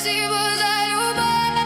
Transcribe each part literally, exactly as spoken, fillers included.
спасибо за любовь.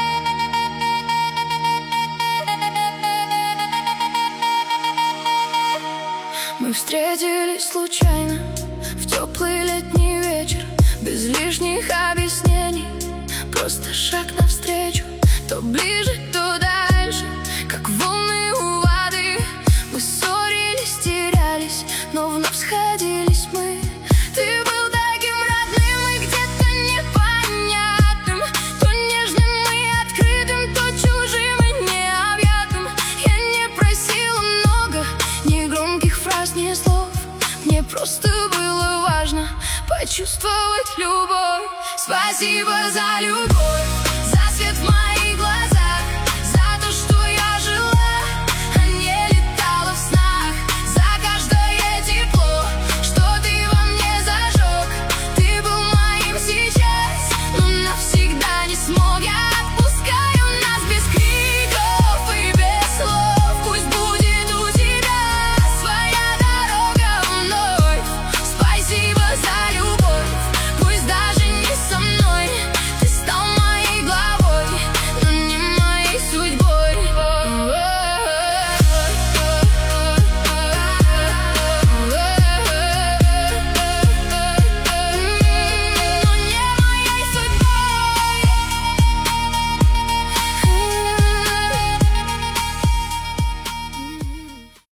Мы встретились случайно в теплый летний вечер, без лишних объяснений, просто шаг навстречу. То ближе, то дальше, как волны у воды. Мы ссорились, терялись, но вновь сходились мы. Ты был таким родным и где-то непонятным, то нежным и открытым, то чужим и необъятным. Я не просила много, ни громких фраз, ни слов. Мне просто было важно почувствовать любовь. Спасибо за любовь.